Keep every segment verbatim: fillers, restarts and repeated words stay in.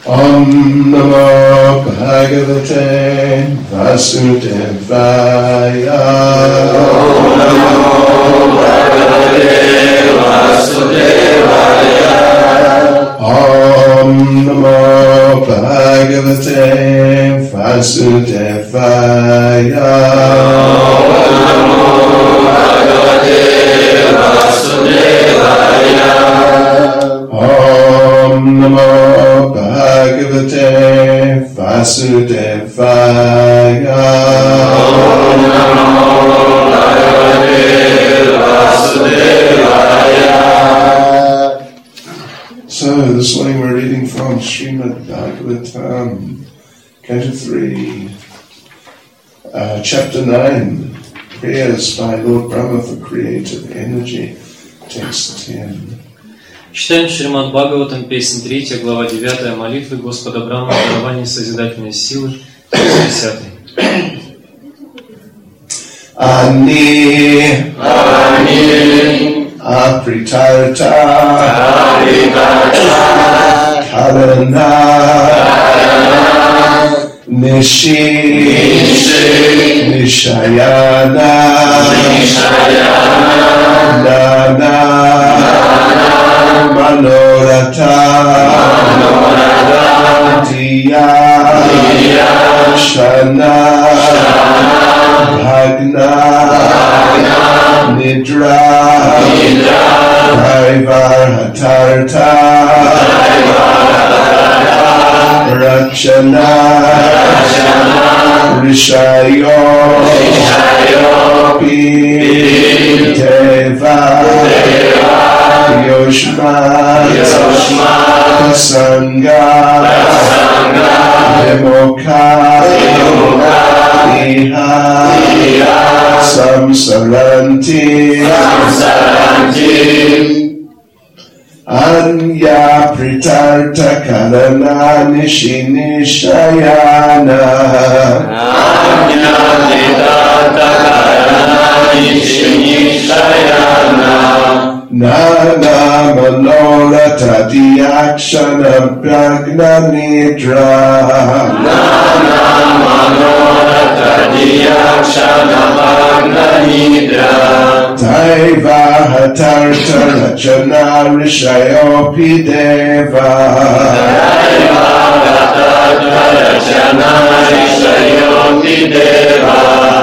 Om Namo Bhagavate Vasudevaya. Om Namo Bhagavate Vasudevaya. Om Namo Bhagavate Vasudevaya. Om Namo Bhagavate Vasudevaya. Om Namo Bhagavate Vasudevaya. Om Namo Bhagavate Vasudevaya. So this morning we're reading from Srimad Bhagavatam, Canto three, uh, Chapter nine, Prayers by Lord Brahma for Creative Energy, Text ten. Читаем Шримад Бхагаватам, песня третья, глава девятая, молитвы Господа Брахмы, дарование созидательной силы, десятый. Ani, Ani, Apritarta, Apritarta, Karana, Nishi, Nishi, Nishayana, Nishayana, Nana, Manorata, Manorata, Diya, Diya, Shana, Bhagna, Nidra, Nidra, Daivarhatarta, Rachana, Rachana, Rishayo, Rishayo, Pi, Deva, Deva, Yoshma, Yoshma, Sangha, Sangha, Demoka, Demoka, Iha, Iha, Samsaranti, Samsaranti, Anya Pritarta Karana Nishinishayana, Anya Pritarta Karana Nishinishayana, Nana Manorata Diyakshana Pragna Nidra, Nana Manorata Diyakshana Pragna Nidra, Daiva Hatarta Rachana Rishayopi Deva, Daiva Hatarta Rachana Rishayopi Deva,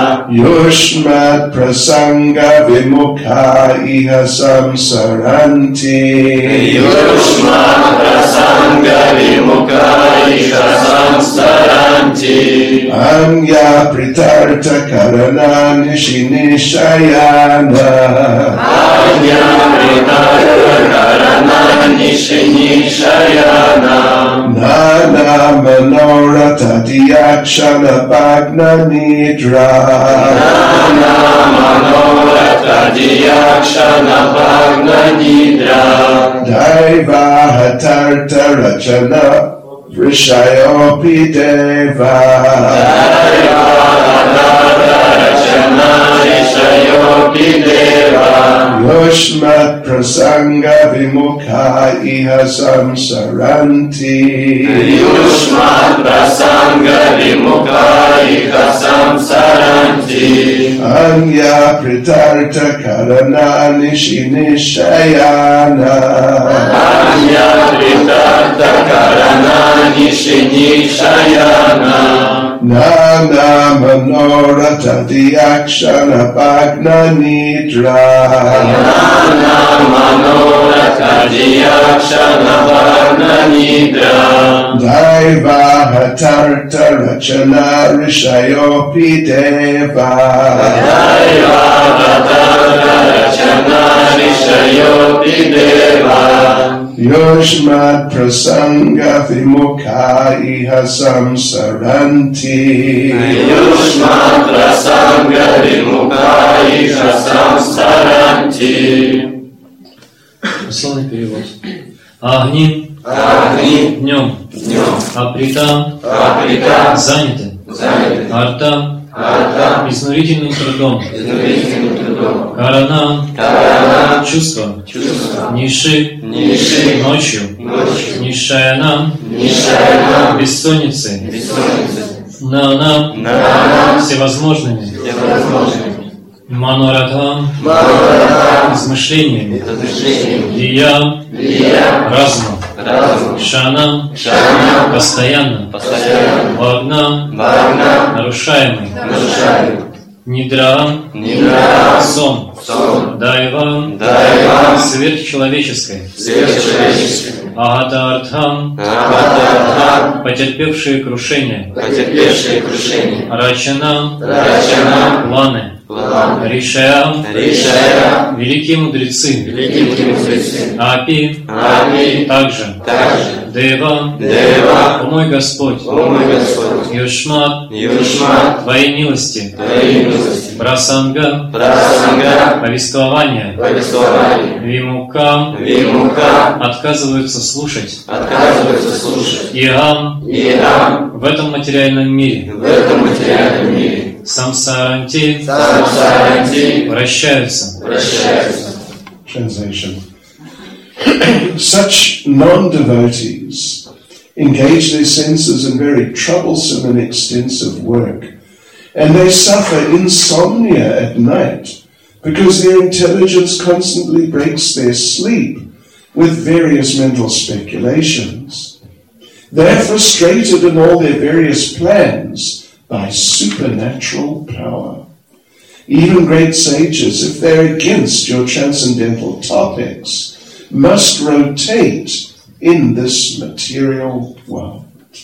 Yushmat Prasanga Vimukha Iha Samsaranti, Yushma Prasanga Vimukha Iha Samsaranti, Anya Pritarta Karana Nishinishayana, Anya Pritarta Karana Nishinishayana, Nana Manorata Diyakshana Bhagna Nidra, Nana Manorata Diyakshana Bhagna Nidra, Daiva Hatarta Rachana Rishayopi Deva, Daiva Hatarta Rachana Rishayopi Deva, Yushmat Prasanga Vimukha Iha Samsaranti, Yushma Prasanga Vimukha Iha Samsaranti, Anya Pritarta Karana Nishinishayana, Anya Pritarta Karana Nishinishayana, Nana Manorata Diyakshana Bhagna Nidra, Nana Manorata Diyakshana Bhagna Nidra, Daiva Hatarta Rachana Rishayopi Deva, Daiva Hatarta Rachana Rishayopi Deva, Yushmat Prasanga Vimukha Iha Samsaranti, Yushma Prasanga Vimukha Iha Samsaranti, Дословный перевод. Агни, Агни, днем, днем, Априта, Априта, заняты, заняты, Арта, Арта, изнурительным трудом, изнурительным трудом, трудом. Карана, Карана, чувство. чувство. Ниши, Ниши, ночью. ночью. Нишаяна, Нишаяна, бессонницей. бессонница. Нана, Нана, всевозможными. всевозможными. Манорадхам, Манората, измышлениями. размышлениями. Вия, Вия, разумом. разум. Шана, Шана, постоянно. постоянно. Вагна, Варна, нарушаемый. нарушаем. Нидра, Нидра, сон. сон. Дайва, Дайва, сверхчеловеческой. сверхчеловеческий. Агатартхам, Аватарха, потерпевшие крушение. потерпевшие крушение. Рачана, Рачана, планы. План, Ришая, Ришая, великие мудрецы. великие мудрецы. Апи, Ами, также. также. Дева, Дева, о мой Господь. о мой Господь. Юшмат, Юшма, Твоей милости. Твоей милости. Брасанга, Прасанга, повествование. повествование. Вимука, Вимука, отказываются слушать. отказываются слушать. Иам, И нам в этом материальном мире. в этом материальном мире. Самсаранти, Самсаранти, вращаются. вращаются. Translation. Such non-devotees engage their senses in very troublesome and extensive work, and they suffer insomnia at night because their intelligence constantly breaks their sleep with various mental speculations. They are frustrated in all their various plans by supernatural power. Even great sages, if they're against your transcendental topics, must rotate in this material world.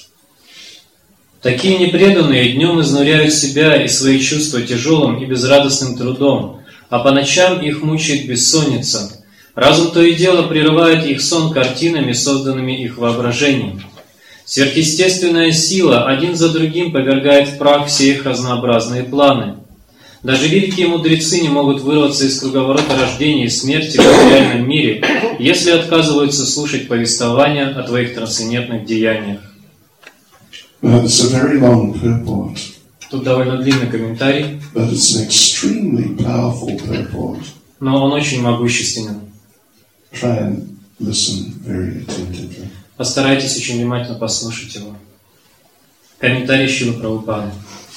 Такие непреданные днем изнуряют себя и свои чувства тяжелым и безрадостным трудом, а по ночам их мучает бессонница. Разум то и дело прерывает их сон картинами, созданными их воображением. Сверхъестественная сила один за другим повергает в прах все их разнообразные планы. Даже великие мудрецы не могут вырваться из круговорота рождения и смерти в материальном мире, если отказываются слушать повествования о твоих трансцендентных деяниях. Well, it's a very long purport, Тут довольно длинный комментарий, but it's an extremely powerful purport. но он очень могущественен. Try and listen very attentively. Постарайтесь очень внимательно послушать его. Комментарий Шрилы Прабхупады.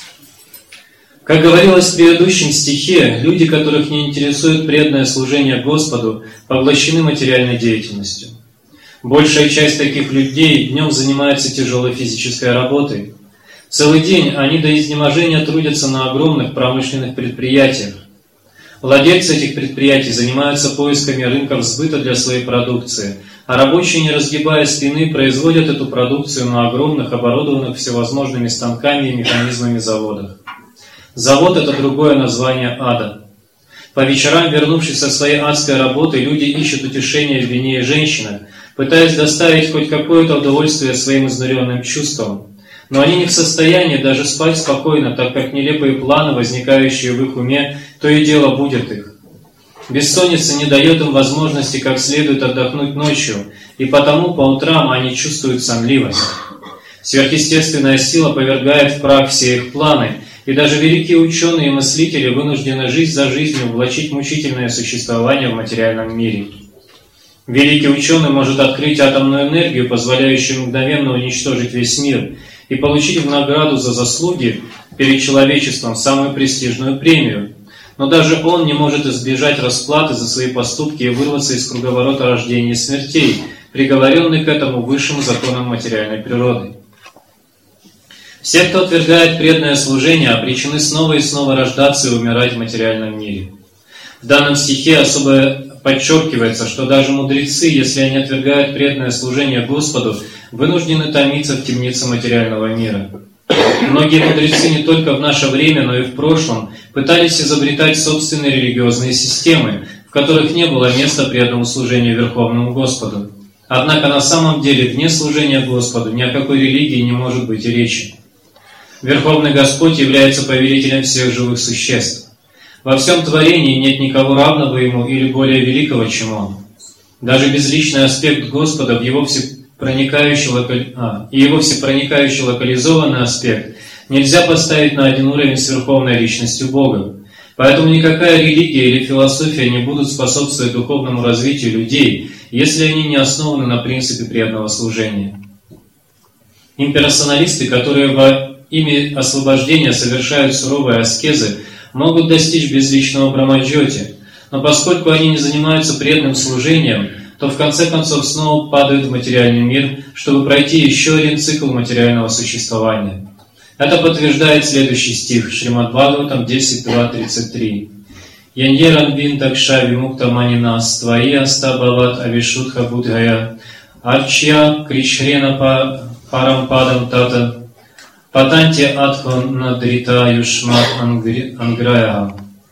Как говорилось в предыдущем стихе, люди, которых не интересует преданное служение Господу, поглощены материальной деятельностью. Большая часть таких людей днем занимается тяжелой физической работой. Целый день они до изнеможения трудятся на огромных промышленных предприятиях. Владельцы этих предприятий занимаются поисками рынков сбыта для своей продукции, а рабочие, не разгибая спины, производят эту продукцию на огромных, оборудованных всевозможными станками и механизмами заводах. Завод – это другое название ада. По вечерам, вернувшись со своей адской работы, люди ищут утешения в вине и женщинах, пытаясь доставить хоть какое-то удовольствие своим изнуренным чувствам. Но они не в состоянии даже спать спокойно, так как нелепые планы, возникающие в их уме, то и дело будят их. Бессонница не дает им возможности как следует отдохнуть ночью, и потому по утрам они чувствуют сонливость. Сверхъестественная сила повергает в прах все их планы, и даже великие ученые и мыслители вынуждены жизнь за жизнью влачить мучительное существование в материальном мире. Великий ученый может открыть атомную энергию, позволяющую мгновенно уничтожить весь мир, и получить в награду за заслуги перед человечеством самую престижную премию. Но даже он не может избежать расплаты за свои поступки и вырваться из круговорота рождения и смертей, приговоренный к этому высшим законам материальной природы. Все, кто отвергает преданное служение, обречены снова и снова рождаться и умирать в материальном мире. В данном стихе особо подчеркивается, что даже мудрецы, если они отвергают преданное служение Господу, вынуждены томиться в темнице материального мира. Многие мудрецы не только в наше время, но и в прошлом пытались изобретать собственные религиозные системы, в которых не было места преданному служению Верховному Господу. Однако на самом деле вне служения Господу ни о какой религии не может быть и речи. Верховный Господь является повелителем всех живых существ. Во всем творении нет никого равного Ему или более великого, чем Он. Даже безличный аспект Господа в Его всепроникающий, локали... а, и Его всепроникающий локализованный аспект нельзя поставить на один уровень с Верховной Личностью Бога. Поэтому никакая религия или философия не будут способствовать духовному развитию людей, если они не основаны на принципе преданного служения. Имперсоналисты, которые во имя освобождения совершают суровые аскезы, могут достичь безличного брамаджьоти, но поскольку они не занимаются преданным служением, то в конце концов снова падают в материальный мир, чтобы пройти еще один цикл материального существования. Это подтверждает следующий стих Шримад Бхагаватам десять два тридцать три. Яньеран вин такша вимукта манинас тваи астабават авишутха будхая арчья кришхрена парампадам тата патанти атхон надрита юшмат анграя.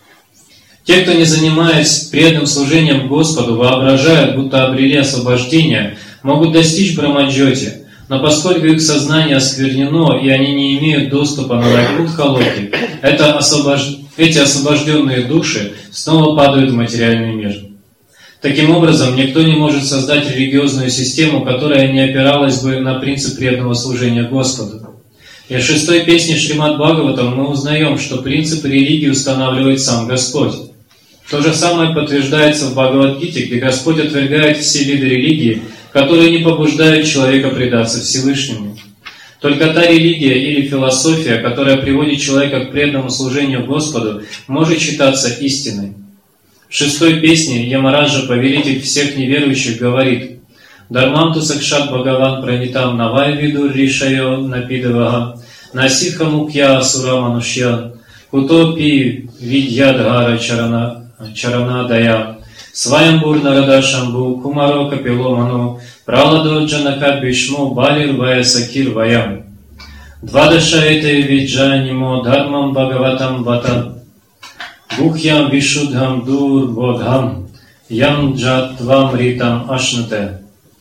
Те, кто не занимаясь преданным служением Господу, воображают, будто обрели освобождение, могут достичь брамаджьоти, но поскольку их сознание осквернено и они не имеют доступа на Вайкунтха-локи, это освобож... эти освобожденные души снова падают в материальный мир. Таким образом, никто не может создать религиозную систему, которая не опиралась бы на принцип преданного служения Господу. И в шестой песне Шримад Бхагаватам мы узнаем, что принцип религии устанавливает сам Господь. То же самое подтверждается в Бхагавад-гите, где Господь отвергает все виды религии, которые не побуждают человека предаться Всевышнему. Только та религия или философия, которая приводит человека к преданному служению Господу, может считаться истиной. В шестой песне Ямараджа, повелитель всех неверующих, говорит: «Дарманту сакшат Бхагаван пранитам навай видур ришайо напидавага насиха мукья асура манушья кутопи видьядгара чаранадая сваямбур нарада шамбу кумаро капило ману праладо джанака бишмо балир вая сакир ваям двадашаэте виджанимо дharмам Бхагаватам вата гухьям вишудхам дур бодхам ям джатвам ритам ашнате».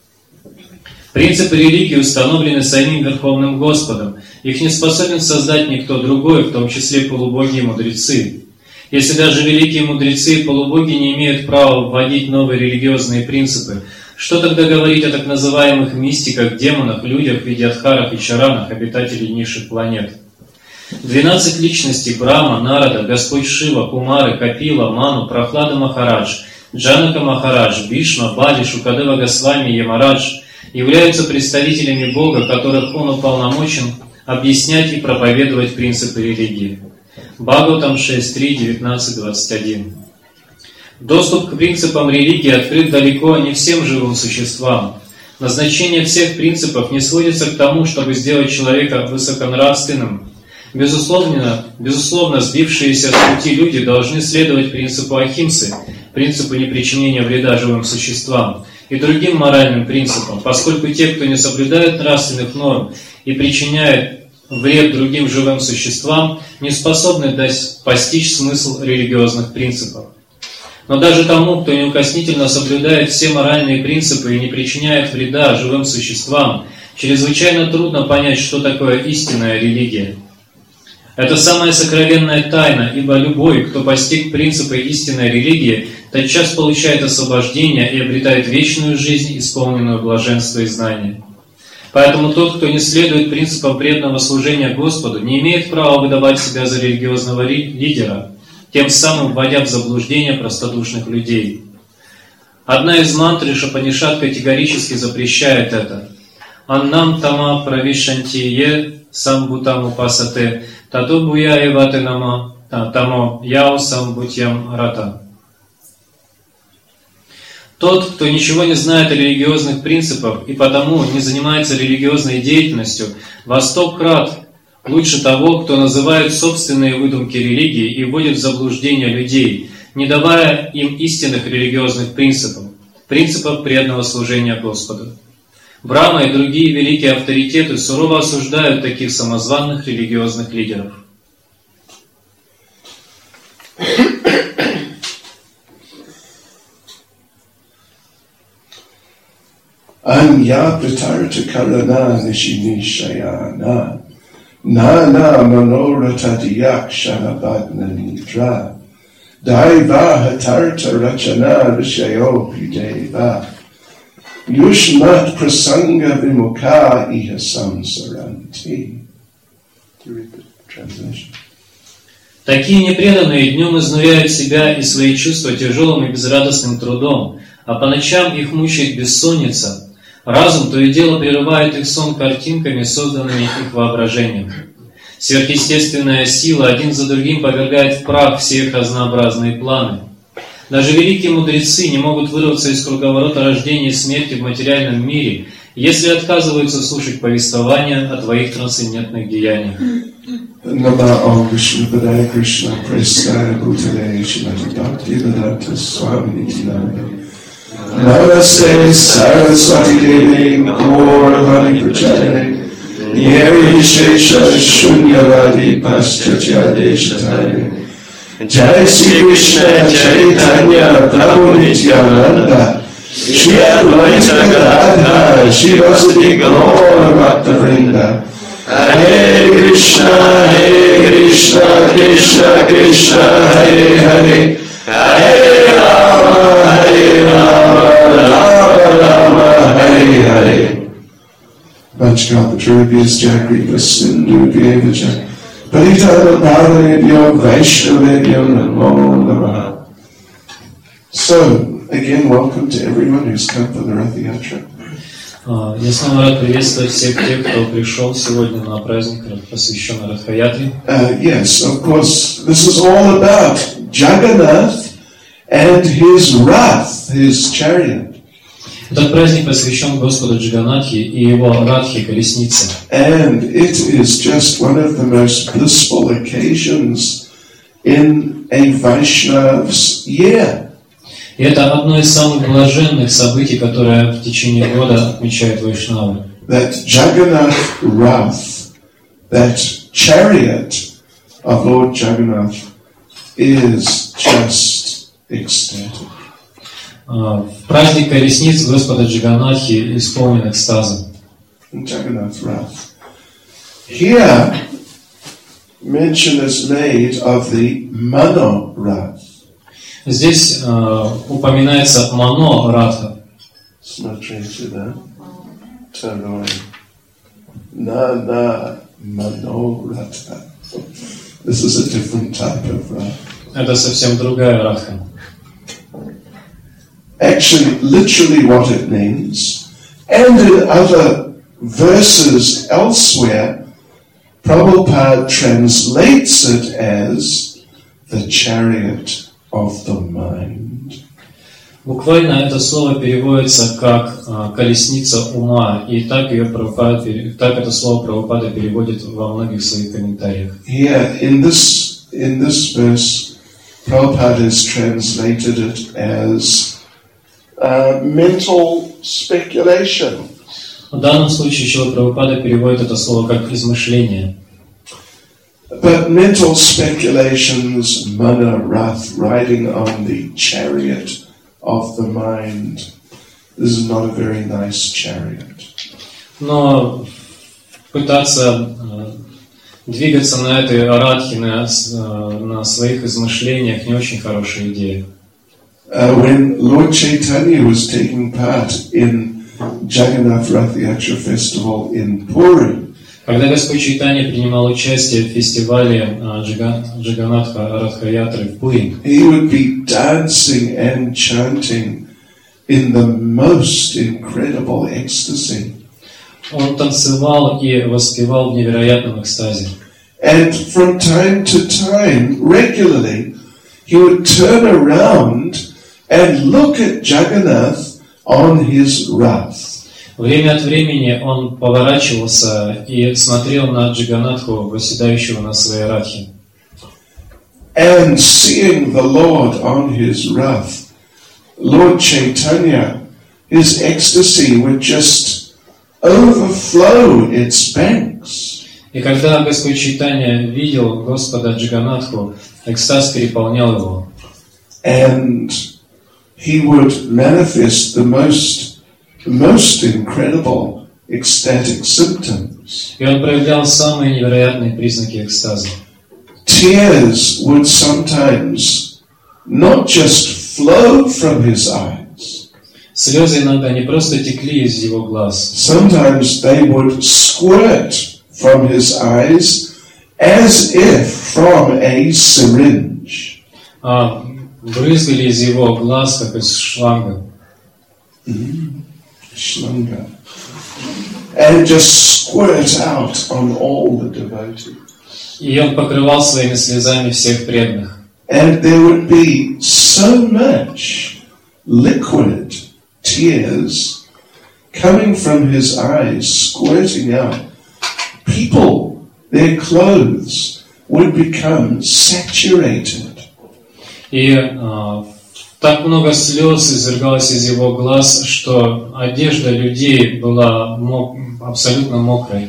Принципы религии установлены самим Верховным Господом. Их не способен создать никто другой, в том числе полубоги и мудрецы. Если даже великие мудрецы и полубоги не имеют права вводить новые религиозные принципы, что тогда говорить о так называемых мистиках, демонах, людях, видьядхарах и чаранах, обитателей низших планет? Двенадцать личностей Брахма, Нарада, Господь Шива, Кумары, Капила, Ману, Прохлада Махарадж, Джанака Махарадж, Бишма, Бали, Шукадева Госвами и Ямарадж являются представителями Бога, которых Он уполномочен объяснять и проповедовать принципы религии. Бхагаватам шесть три девятнадцать двадцать один. Доступ к принципам религии открыт далеко не всем живым существам. Назначение всех принципов не сводится к тому, чтобы сделать человека высоконравственным. Безусловно, безусловно, сбившиеся с пути люди должны следовать принципу ахимсы, принципу непричинения вреда живым существам, и другим моральным принципам, поскольку те, кто не соблюдает нравственных норм и причиняет вред другим живым существам, не способны постичь смысл религиозных принципов. Но даже тому, кто неукоснительно соблюдает все моральные принципы и не причиняет вреда живым существам, чрезвычайно трудно понять, что такое истинная религия. Это самая сокровенная тайна, ибо любой, кто постиг принципы истинной религии, тотчас получает освобождение и обретает вечную жизнь, исполненную блаженства и знания. Поэтому тот, кто не следует принципам преданного служения Господу, не имеет права выдавать себя за религиозного лидера, тем самым вводя в заблуждение простодушных людей. Одна из мантр Шапанишат категорически запрещает это. «Аннам тама правишантие самбутам упасате тату буя эвате нама тамо яо самбутьям рата». Тот, кто ничего не знает о религиозных принципах и потому не занимается религиозной деятельностью, во сто крат лучше того, кто называет собственные выдумки религии и вводит в заблуждение людей, не давая им истинных религиозных принципов, принципов преданного служения Господу. Брахма и другие великие авторитеты сурово осуждают таких самозванных религиозных лидеров. Anya pratarta karana nishinishayana na na manorata diyak shanabadna nidra daiva hatarta rachana rishayo pideva yushmat prasanga vimukha iha samsaranti. To read the translation. Такие непреданные днем изнуряют себя и свои чувства тяжелым и безрадостным трудом, а по ночам их мучает бессонница. Разум то и дело прерывает их сон картинками, созданными их воображением. Сверхъестественная сила один за другим повергает в прах все их разнообразные планы. Даже великие мудрецы не могут вырваться из круговорота рождения и смерти в материальном мире, если отказываются слушать повествования о твоих трансцендентных деяниях. Nama Om Vishnu Padaya Krishna Prasthaya Bhutale Shrimati Bhaktivedanta Swami Nityananda Namaste Saraswati Devi Gauravani Prachayane Niri Shesha Shunyavadi Paschatya Deshatayane Jai Sri Krishna Chaitanya Prabhu Nityananda Shri Advaita Gadadhara Shivasati Gaura Bhaktavrinda Hare Krishna, Hare Krishna, Krishna Krishna, Hare Hare, Hare Rama, Hare Rama, Rama Rama, Hare Hare. Vanchkalpatarubhyas Jagrivas Sindhubhyevacha Paritana Bhavanebhyo Vaishnavebhyo Namo Namaha. So, again, welcome to everyone who's come for the Rath Yatra. Я снова рад приветствовать всех тех, кто пришел сегодня на праздник, посвященный Радха-ятре. Uh, yes, of course, this is all about Jagannath and his Rath, his chariot. Этот праздник посвящен Господу Джаганатхе и его Радхе, колеснице. And it is just one of the most blissful occasions in a Vaishnav's year. И это одно из самых блаженных событий, которое в течение года отмечают вайшнавы. That Jagannath Rath, that chariot of Lord Jagannath, is just ecstatic. В праздник колесниц Господа Джаганатхи исполнен экстазом. Jagannath Rath. Here, mention is made of the Mano Rath. Здесь э, упоминается Мано Радха. Смотрите, да? Второй. На-на Мано Радха. This is a different type of Rath. Это совсем другая Радха. Actually, literally what it means, and in other verses elsewhere, Prabhupada translates it as the chariot of the mind. Буквально это слово переводится как э, колесница ума, и так ее Прабхупада, так это слово Прабхупада переводит во многих своих комментариях. Here, in this in this verse, Prabhupada has translated it as uh, mental speculation. В данном случае Шрила Прабхупада переводит это слово как измышление. But mental speculations, mana rath, riding on the chariot of the mind, this is not a very nice chariot. Но пытаться э, двигаться на этой радхе, на, э, на своих измышлениях, не очень хорошая идея. Uh, when Lord Chaitanya was taking part in Jagannath Rath Yatra festival in Puri, Когда Господь Чайтанья принимал участие в фестивале Джага, Джаганатха Радха-ятры в Пури, he would be dancing and chanting in the most incredible ecstasy. он танцевал и воспевал в невероятном экстазе. And from time to time, regularly, he would turn around and look at Jagannath on his Rath. Время от времени он поворачивался и смотрел на Джаганатху, восседающего на своей радхе. And seeing the Lord on his Rath, Lord Chaitanya, his ecstasy would just overflow its banks. И когда Господь Чайтанья видел Господа Джаганатху, экстаз переполнял его. And he would manifest the most most incredible ecstatic symptoms. И он проявлял самые невероятные признаки экстаза. Tears would sometimes not just flow from his eyes. Слезы иногда не просто текли из его глаз. Sometimes they would squirt from his eyes as if from a syringe. а брызгали из его глаз, как из шланга. Shlanga. And just squirt out on all the devotees. И он покрывал своими слезами всех преданных. And there would be so much liquid tears coming from his eyes, squirting out. People, their clothes would become saturated. И а, так много слез извергалось из его глаз, что одежда людей была мок, абсолютно мокрой.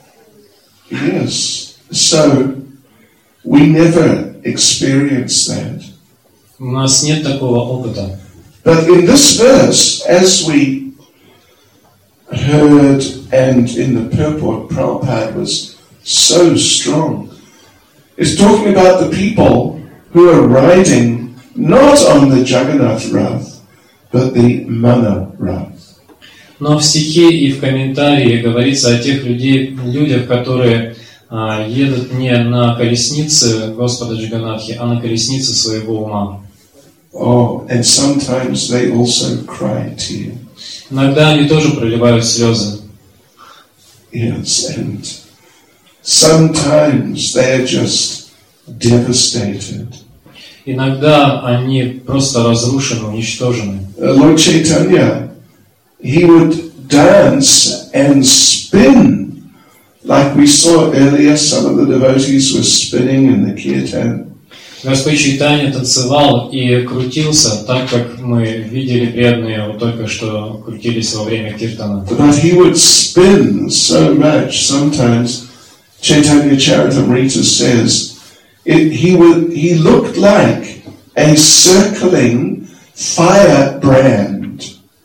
Yes. So we never experienced that. У нас нет такого опыта. But in this verse, as we heard, and in the purport, Prabhupada was so strong, it's talking about the people who are riding not on the Jagannath Rath, but the Mana Rath. Но в стихе и в комментарии говорится о тех людей, людях, которые а, едут не на колеснице Господа Джаганатхи, а на колеснице своего ума. Oh, and sometimes they also cry tears. Иногда они тоже проливают слезы. Yes, and sometimes they're just devastated. Иногда они просто разрушены, уничтожены. Uh, Lord Chaitanya, he would dance and spin, like we saw earlier. Some of the devotees were spinning in the kirtan. Господь Чайтанья танцевал и крутился, так как мы видели преданные вот только что крутились во время киртана. But he would spin so much. Sometimes Chaitanya Charitamrita says it, he would he looked like a circling firebrand.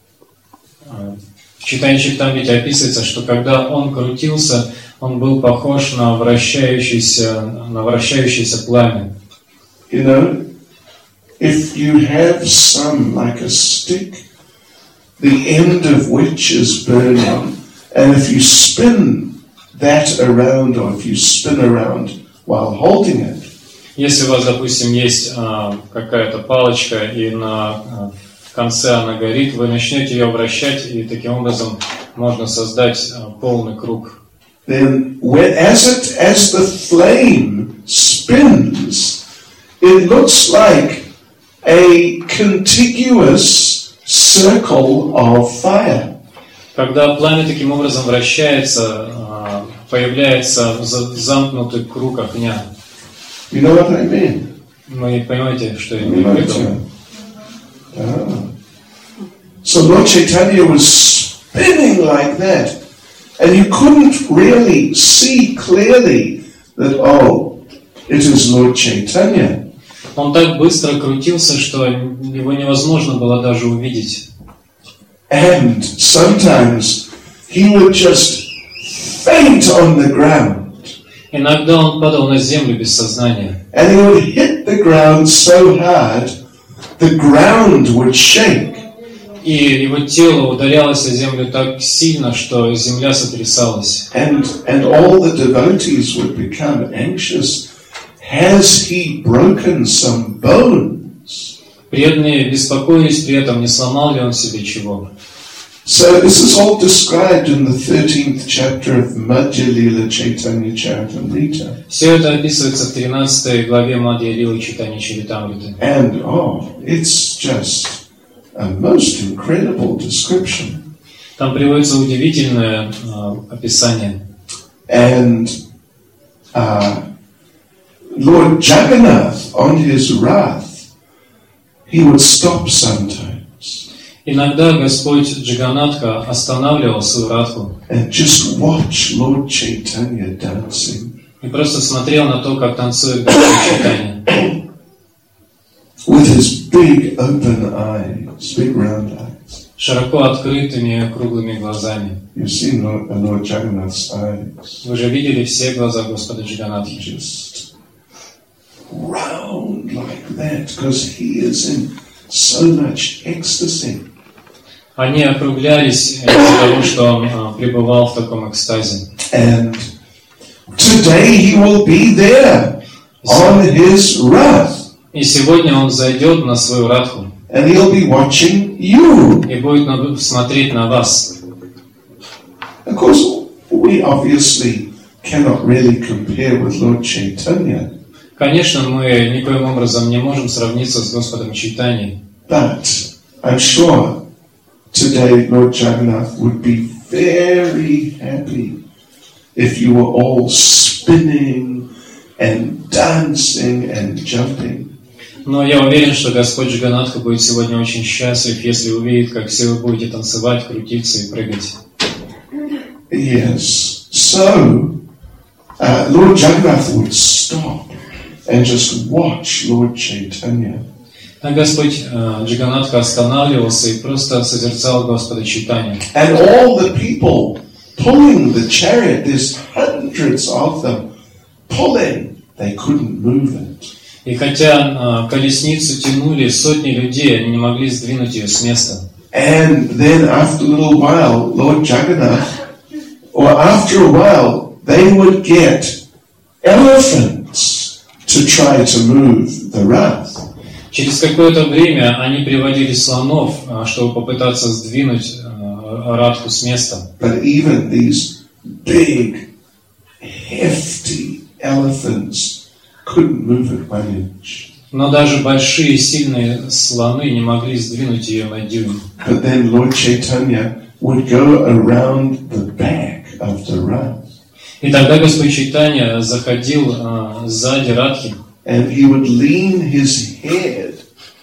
В Чайтанья Чаритамрите описывается, что когда он крутился, он был похож на вращающееся, на вращающееся пламя. You know, if you have some like a stick, the end of which is burning, and if you spin that around, or if you spin around while holding it, Если у вас, допустим, есть а, какая-то палочка, и на а, в конце она горит, вы начнете ее вращать, и таким образом можно создать а, полный круг. then when, as it as the flame spins, it looks like a contiguous circle of fire. Когда пламя таким образом вращается, а, появляется за- замкнутый круг огня. You know what I mean? Вы понимаете, что я имею в виду? Ah. So Lord Chaitanya was spinning like that, and you couldn't really see clearly that, oh, it is Lord Chaitanya. Он так быстро крутился, что его невозможно было даже увидеть. And sometimes he would just faint on the ground. Иногда он падал на землю без сознания. And he would hit the ground so hard, the ground would shake. И его тело ударялось о землю так сильно, что земля сотрясалась. And, and all the devotees would become anxious. Has he broken some bones? Преданные беспокоились при этом, не сломал ли он себе чего. So this is all described in the thirteenth chapter of Madhya Lila Chaitanya Charitamrita. Все это описывается в тринадцатой главе Мадхья Лилы Чайтанья Чаритамриты. And oh, it's just a most incredible description. Там приводится удивительное э, описание. And uh, Lord Jagannath, on his wrath, he would stop sometimes Иногда Господь Джаганатха останавливал свою радху and just watch Lord Chaitanya dancing и просто смотрел на то, как танцует Господь Чайтанья. with his big open eyes, big round eyes. Широко открытыми круглыми глазами. You've seen Lord, uh, Lord Jagannath's eyes, Вы же видели все глаза Господа Джаганатхи. just round like that, because he is in so much ecstasy. Они округлялись из-за того, что он а, пребывал в таком экстазе. And Today he will be there on his wrath, И сегодня он зайдет на свою радху and he'll be watching you. и будет на- смотреть на вас. Of course, we obviously cannot really compare with Lord Chaitanya, Конечно, мы никоим образом не можем сравниться с Господом Чайтаньей, but I'm sure today Lord Jagannath would be very happy if you were all spinning and dancing and jumping. но я уверен, что Господь Джаганнатха будет сегодня очень счастлив, если увидит, как все вы будете танцевать, крутиться и прыгать. Yes. So, uh, Lord Jagannath would stop and just watch Lord Chaitanya. А Господь э, Джаганнатха останавливался и просто созерцал Господа Чайтанью. And all the people pulling the chariot, there's hundreds of them pulling, they couldn't move it. И хотя э, колесницу тянули сотни людей, они не могли сдвинуть ее с места. And then after a little while, Lord Jagannath, or after a while, they would get elephants to try to move the wrath. Через какое-то время они приводили слонов, э, чтобы попытаться сдвинуть э, радху с места. But even these big, hefty elephants couldn't move it one inch. Но даже большие сильные слоны не могли сдвинуть ее на дюйм. But then Lord Chaitanya would go around the back of the rath, И тогда Господь Чайтанья заходил э, сзади радхи, and he would lean his head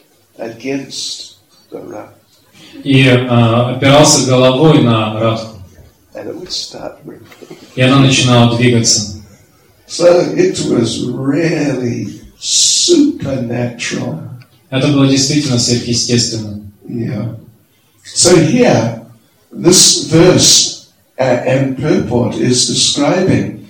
against the rath, и э, опирался головой на радху, and it would start moving. и она начинала двигаться. So it was really supernatural. Это было действительно сверхъестественно. Yeah. So here, this verse uh, and purport is describing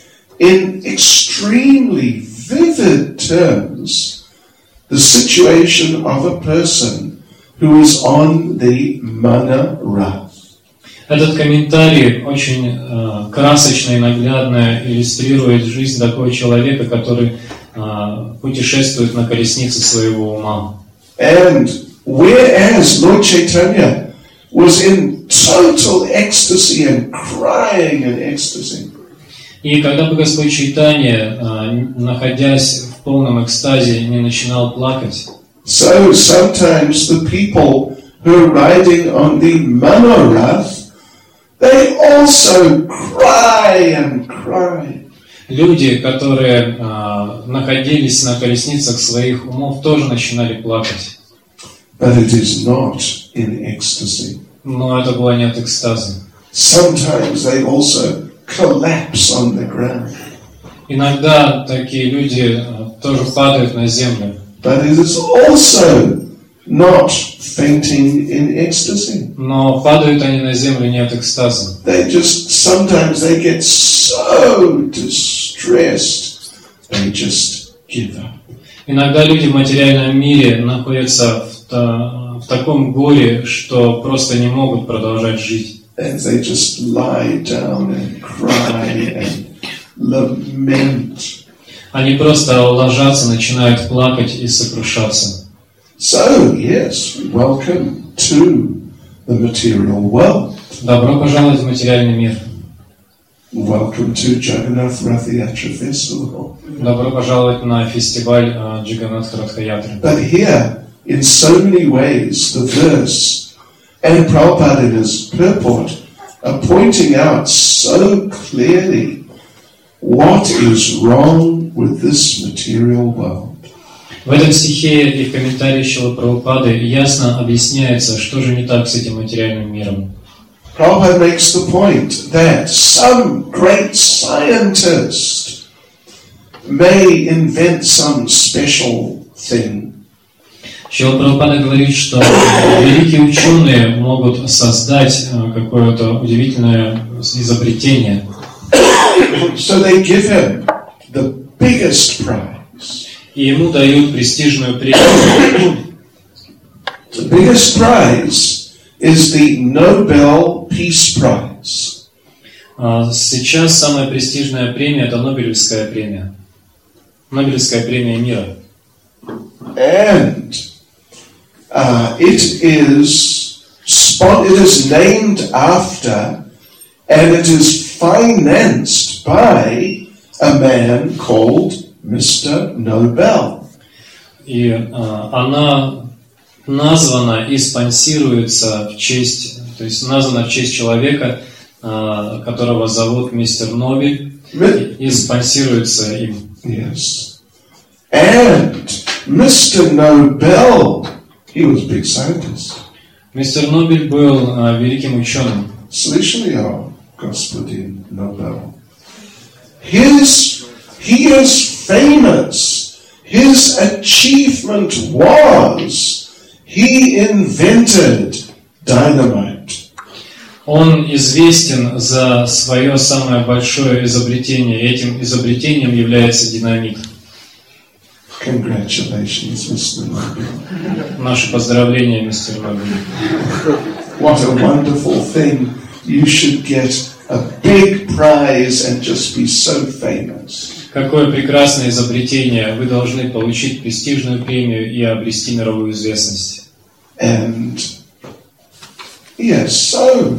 in extremely vivid terms the situation of a person who is on the Mana Rath. Этот комментарий очень э, красочно и наглядно иллюстрирует жизнь такого человека, который э, путешествует на колеснице своего ума. And whereas Lord Chaitanya was in total ecstasy and crying in ecstasy, И когда бы Господь Чайтанья, э, находясь в полном экстазе, не начинал плакать, so sometimes the people who are riding on the Manorath, they also cry and cry. люди, которые э, находились на колесницах своих умов, тоже начинали плакать. But it is not in ecstasy. Но это было не от экстаза. Sometimes they also collapse on the ground. Иногда такие люди э, тоже падают на землю. But it is also not fainting in ecstasy. Но падают они на землю не от экстаза. They just, sometimes they get so distressed, they just give up. Иногда люди в материальном мире находятся в, та- в таком горе, что просто не могут продолжать жить. And they just lie down and cry and lament. Они просто ложатся, начинают плакать и сокрушаться. So, yes, welcome to the material world. Добро пожаловать в материальный мир. Welcome to Jagannath Rath Yatra Festival. Добро пожаловать на фестиваль э, Джаганнатх Радха-ятры. But here, in so many ways, the verse and Prabhupada in his purport are pointing out so clearly what is wrong with this material world. В этом стихе и в комментарии Шрилы Прабхупады ясно объясняется, что же не так с этим материальным миром. Prabhupada makes the point that some great scientist may invent some special thing, Шрила Прабхупада говорит, что великие ученые могут создать э, какое-то удивительное изобретение. so they give him the biggest prize. И ему дают престижную премию. The biggest prize is the Nobel Peace Prize. А сейчас самая престижная премия – это Нобелевская премия. Нобелевская премия мира. And uh, it is spon- it is named after and it is financed by a man called Mister Nobel. И а, она названа и спонсируется в честь, то есть названа в честь человека, а, которого зовут мистер Нобель, и, и спонсируется им. Yes. And Mister Nobel, he was a big scientist. Мистер Нобель был а, великим ученым. Слышали о господин Нобел? His, he is famous. His achievement was he invented dynamite. Он известен за свое самое большое изобретение. Этим изобретением является динамит. Congratulations, Mister Nobel. Наши поздравления, мистер Нобель. What a wonderful thing. You should get a big prize and just be so famous. Какое прекрасное изобретение! Вы должны получить престижную премию и обрести мировую известность. And yes, so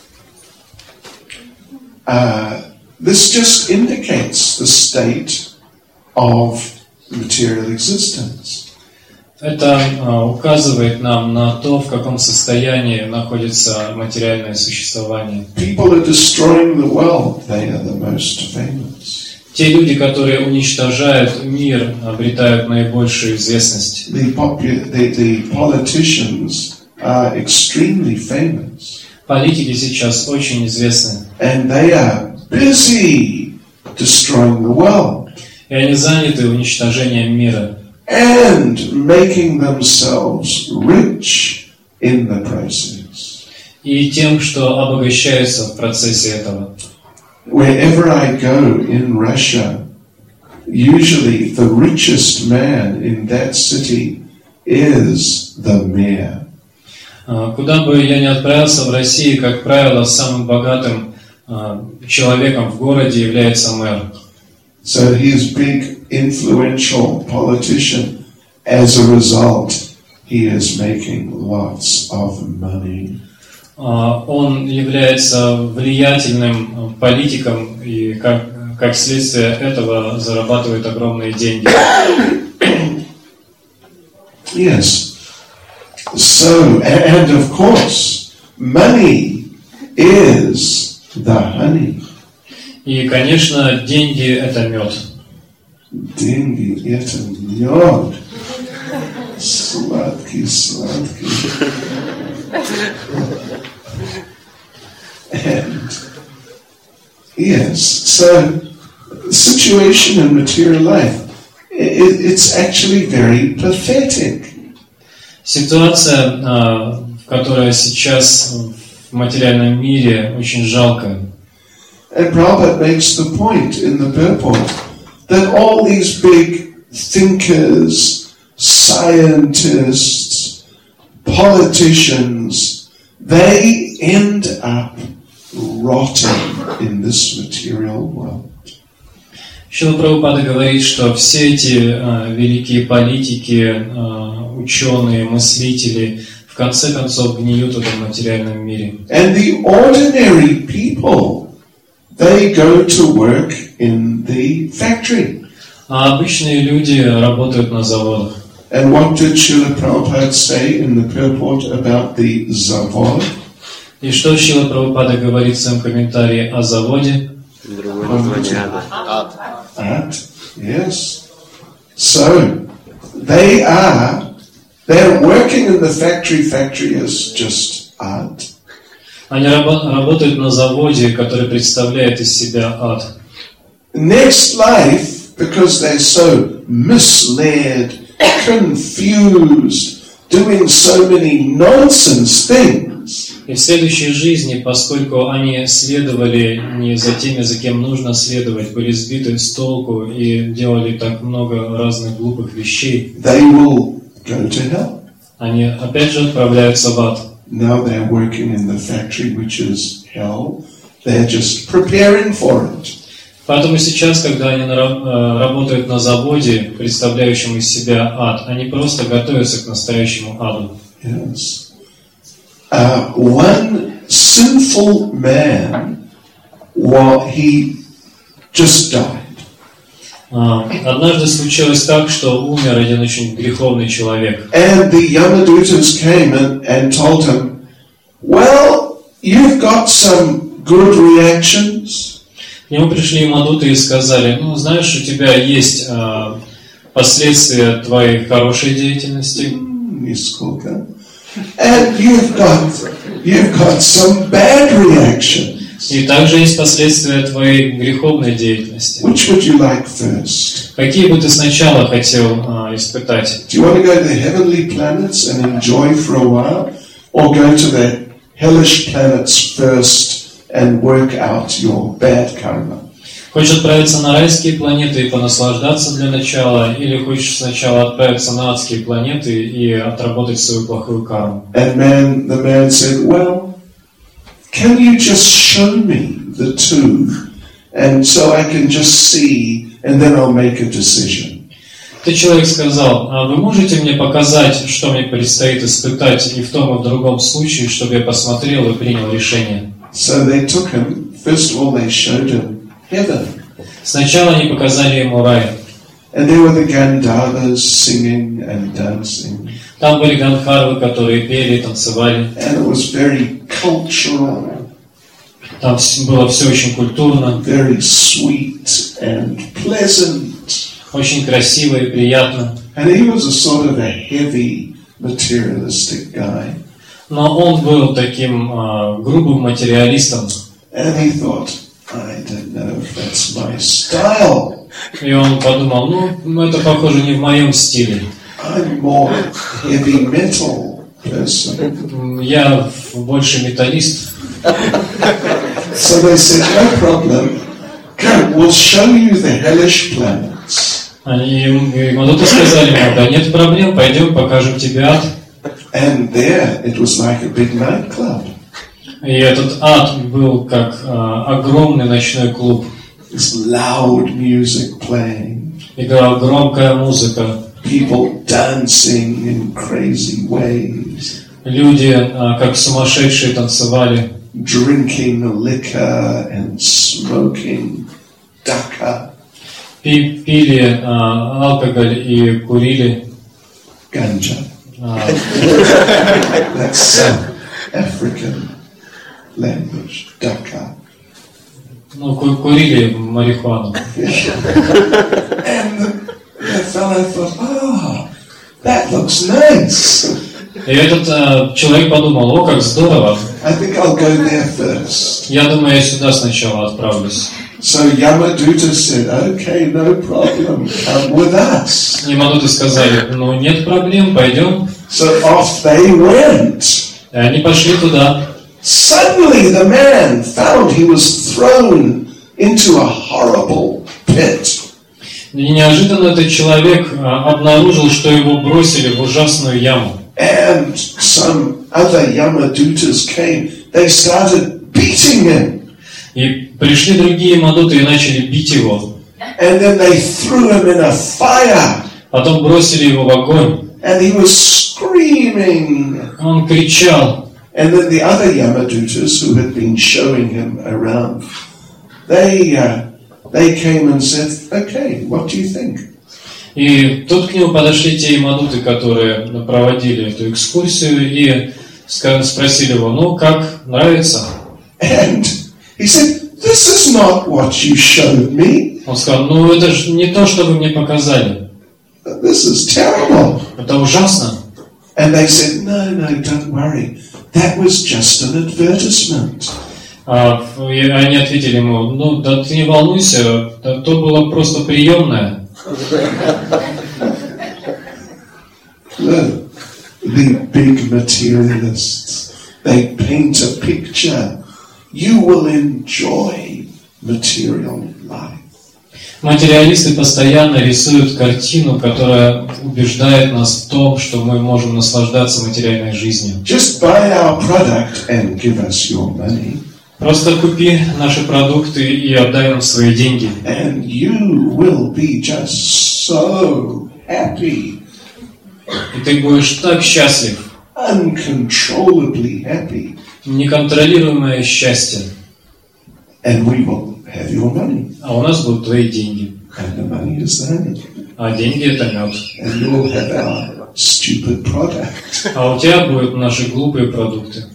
uh, this just indicates the state of material existence. Это а, указывает нам на то, в каком состоянии находится материальное существование. People are destroying the world. They are the most famous. Те люди, которые уничтожают мир, обретают наибольшую известность. The, popu- the, the politicians are extremely famous. Политики сейчас очень известны. And they are busy destroying the world. И они заняты уничтожением мира. And making themselves rich in the process. И тем, что обогащаются в процессе этого. Wherever I go in Russia, usually the richest man in that city is the mayor. Куда бы я ни отправился в России, как правило, самым богатым человеком в городе является мэр. So he is big, influential politician. As a result, he is making lots of money. Он является влиятельным политиком и как, как следствие этого зарабатывает огромные деньги. Yes. So, and of course, money is the honey. И, конечно, деньги – это мед. Деньги – это мед. Сладкий, сладкий. And yes, so the situation in material life, it, it's actually very pathetic. Ситуация, которая сейчас в материальном мире, очень жалкая. And Prabhupada makes the point in the purport that all these big thinkers, scientists, politicians, they end up rotting in this material world. Шрила Прабхупада говорит, что все эти э, великие политики, э, ученые, мыслители в конце концов гниют в этом материальном мире. And the ordinary people, they go to work in the factory. А обычные люди работают на заводах. And what did Srila Prabhupada say in the purport about the zavod? И что Шрила Прабхупада говорит в своем комментарии о заводе? Art, yes. So, they are, they're working in the factory. Factory is just art. Они рабо- работают на заводе, который представляет из себя ад. Next life, because they're so misled, confused, doing so many nonsense things, И в следующей жизни, поскольку они следовали не за теми, за кем нужно следовать, были сбиты с толку и делали так много разных глупых вещей, they will go to hell. они опять же отправляются в ад. Now they're working in the factory, which is hell, They're just preparing for it. Поэтому сейчас, когда они на, э, работают на заводе, представляющем из себя ад, они просто готовятся к настоящему аду. Yes. Uh, one sinful man, well, he just died. А, Однажды случилось так, что умер один очень греховный человек. And the Yamadutas came and, and told him, well, you've got some good reactions. К нему пришли Ямадуты и сказали: ну, знаешь, у тебя есть а, последствия твоей хорошей деятельности, Нисколько. And you've got, you've got some bad reactions. и также есть последствия твоей греховной деятельности. Which would you like first? Какие бы ты сначала хотел а, испытать? Do you want to go to the heavenly planets and enjoy for a while? Or go to the hellish planets first and work out your bad karma? Хочешь отправиться на райские планеты и понаслаждаться для начала, или хочешь сначала отправиться на адские планеты и отработать свою плохую карму? And man, the man said, well, can you just show me the two, and so I can just see, and then I'll make a decision. Ты, человек, сказал: а вы можете мне показать, что мне предстоит испытать и в том, и в другом случае, чтобы я посмотрел и принял решение? So they took him. First of all, they showed him heaven. Сначала они показали ему рай. And there were the Gandharvas singing and dancing. Там были гандхарвы, которые пели, танцевали. And it was very cultural. Там было все очень культурно, Very sweet and pleasant. очень красиво и приятно. And he was a sort of a heavy materialistic guy. Но он был таким а, грубым материалистом. And he thought, I don't know if that's my style. И он подумал: ну, это похоже не в моем стиле. I'm more heavy metal person. Я больше металлист. So they said, no problem. Come, we'll show you the hellish planets. Они Мадуты сказали ему: да нет проблем, пойдем покажем тебе ад. And there it was like a big nightclub. И этот ад был как а, огромный ночной клуб. This loud music playing. Играла громкая музыка. People dancing in crazy ways. Люди а, как сумасшедшие танцевали. Drinking liquor and smoking dakka. Пи- пили а, алкоголь и курили. Ganja. А, That's South African language. Dakka. ну, ку- курили марихуану. And the, the fellow thought, ah, that looks nice. И этот а, человек подумал: о, как здорово. I think I'll go there first. Я думаю, я сюда сначала отправлюсь. So Yamaduta said, okay, no problem, come with us. И Мадуты сказали: ну, нет проблем, пойдем. So off they went. И они пошли туда. Suddenly the man found he was thrown into a horrible pit. И неожиданно этот человек а, обнаружил, что его бросили в ужасную яму. And some other Yamadutas came. They started beating him. И пришли другие Мадуты и начали бить его. And then they threw him in a fire. Потом бросили его в огонь. And he was screaming. Он кричал. And then the other Yamadutas who had been showing him around, they uh, they came and said, okay, what do you think? И тут к нему подошли те Ямадуты, которые проводили эту экскурсию, и ска- спросили его: ну как, нравится? And he said, this is not what you showed me. Он сказал: ну это же не то, что вы мне показали. This is terrible. Это ужасно. And they said, no, no, don't worry. That was just an advertisement. А, и они ответили ему: ну да ты не волнуйся, да, то было просто приемное. Look, the big materialists, they paint a picture. You will enjoy material life. Материалисты постоянно рисуют картину, которая убеждает нас в том, что мы можем наслаждаться материальной жизнью. Just buy our product and give us your money. Просто купи наши продукты и отдай нам свои деньги. And you will be just so happy, И ты будешь так счастлив. uncontrollably happy. Неконтролируемое счастье. And we will have your money. А у нас будут твои деньги. And the money is the honey. А деньги это мед. And you will have our stupid product. А у тебя будут наши глупые продукты.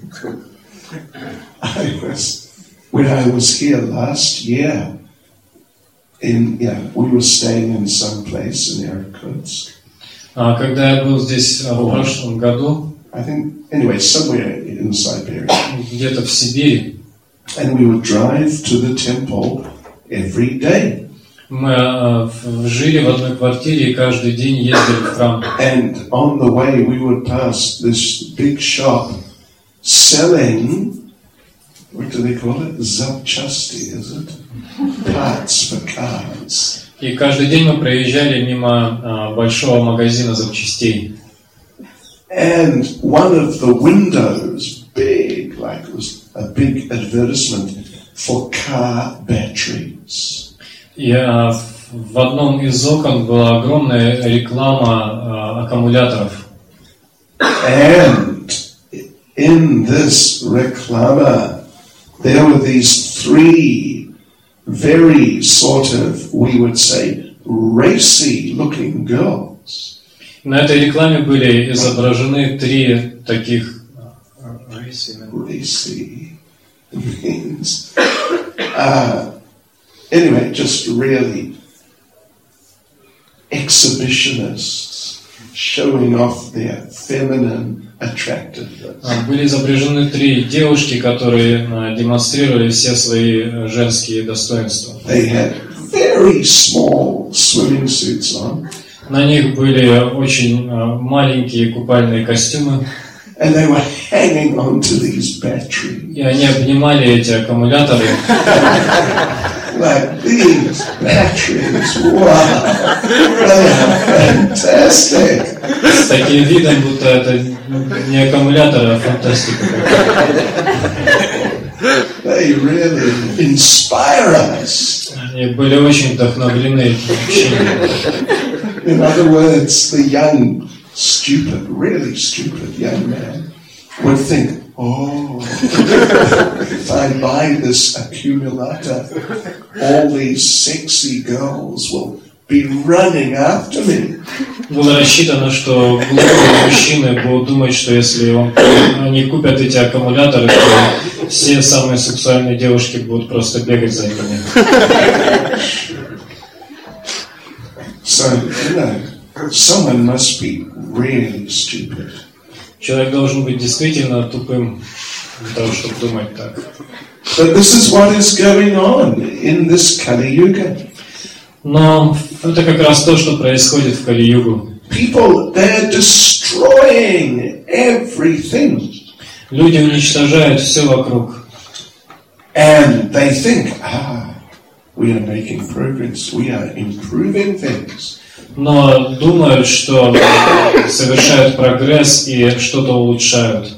I was, when I was here last year, in, yeah, we were staying in some place in Irkutsk. А когда я был здесь а, в прошлом году, I think, anyway, somewhere in Siberia. где-то в Сибири, And we would drive to the temple every day. мы а, в- жили в одной квартире и каждый день ездили в храм. And on the way we would pass this big shop selling, what do they call it? Zapchasti, is it? Parts for cars. И каждый день мы проезжали мимо а, большого магазина запчастей. And one of the windows, big, like it was a big advertisement for car batteries. И а, в в одном из окон была огромная реклама а, аккумуляторов. And in this reclama, there were these three very sort of, we would say, racy looking girls. На этой рекламе были изображены три таких а, Racy means. Uh, anyway, just really exhibitionists showing off their feminine attractiveness. А, были изображены три девушки, которые а, демонстрировали все свои а, женские достоинства. They had very small swimming suits on, На них были очень а, маленькие купальные костюмы, and they were hanging onto these batteries. и они обнимали эти аккумуляторы. Like these batteries, wow, they are fantastic. С таким видом, будто это не аккумуляторы, а фантастика какая-то. They really inspire us. Они были очень вдохновлены этим общением. In other words, the young, stupid, really stupid young man would think, oh, if I buy this accumulator, all these sexy girls will be running after me. Было рассчитано, что глупые мужчины будут думать, что если он, они купят эти аккумуляторы, то все самые сексуальные девушки будут просто бегать за ними. So, you know, someone must be really stupid. Человек должен быть действительно тупым для того, чтобы думать так. But this is what is going on in this Kali Yuga. Но это как раз то, что происходит в Кали-югу. People, they're destroying everything. Люди уничтожают все вокруг. And they think, ah, we are making progress, we are improving things. Но думают, что совершают прогресс и что-то улучшают.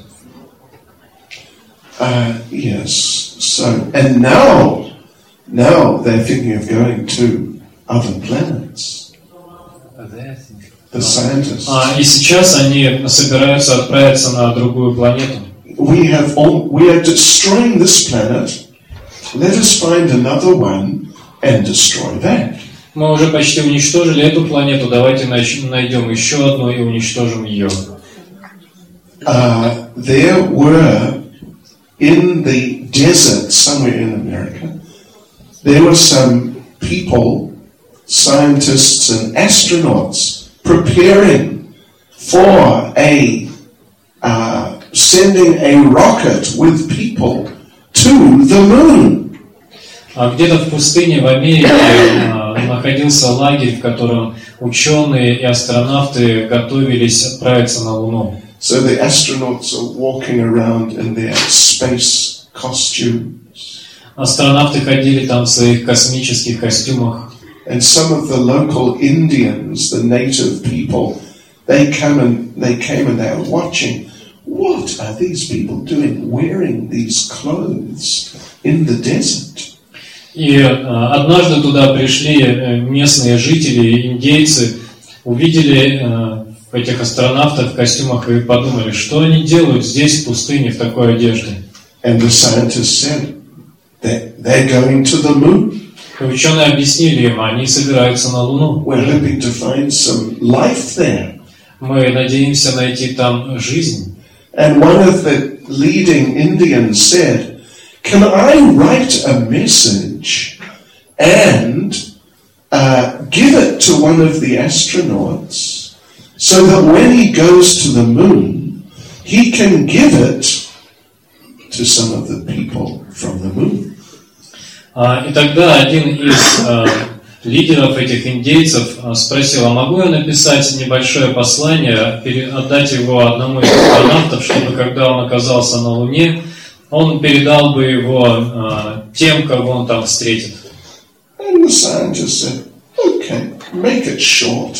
Uh, yes, so, and now, now they're thinking of going to other planets. The scientists. А, и сейчас они собираются отправиться на другую планету. We have all, we are destroying this planet. Let us find another one and destroy that. Мы уже почти уничтожили эту планету, давайте нач- найдем еще одну и уничтожим ее. Uh, there were, in the desert somewhere in America, there were some people, scientists and astronauts, preparing for a, uh, sending a rocket with people to the moon. А где-то в пустыне в Америке а, находился лагерь, в котором ученые и астронавты готовились отправиться на Луну. So the astronauts are walking around in their space costumes. Астронавты ходили там в своих космических костюмах. And some of the local Indians, the native people, they come and they came and they are watching. What are these people doing, wearing these clothes? in the desert. И э, однажды туда пришли э, местные жители, индейцы, увидели э, этих астронавтов в костюмах и подумали, что они делают здесь, в пустыне, в такой одежде. And the scientists said that they're going to the moon. И ученые объяснили им, они собираются на Луну. We're hoping to find some life there. Мы надеемся найти там жизнь. And one of the leading Indians said, can I write a message and uh, give it to one of the astronauts so that when he goes to the moon, he can give it to some of the people from the moon. А, и тогда один из а, лидеров этих индейцев а, спросил, а могу я написать небольшое послание, пере, отдать его одному из астронавтов, чтобы когда он оказался на Луне, он передал бы его а, тем, кого он там встретит. And the scientist said, okay, make it short.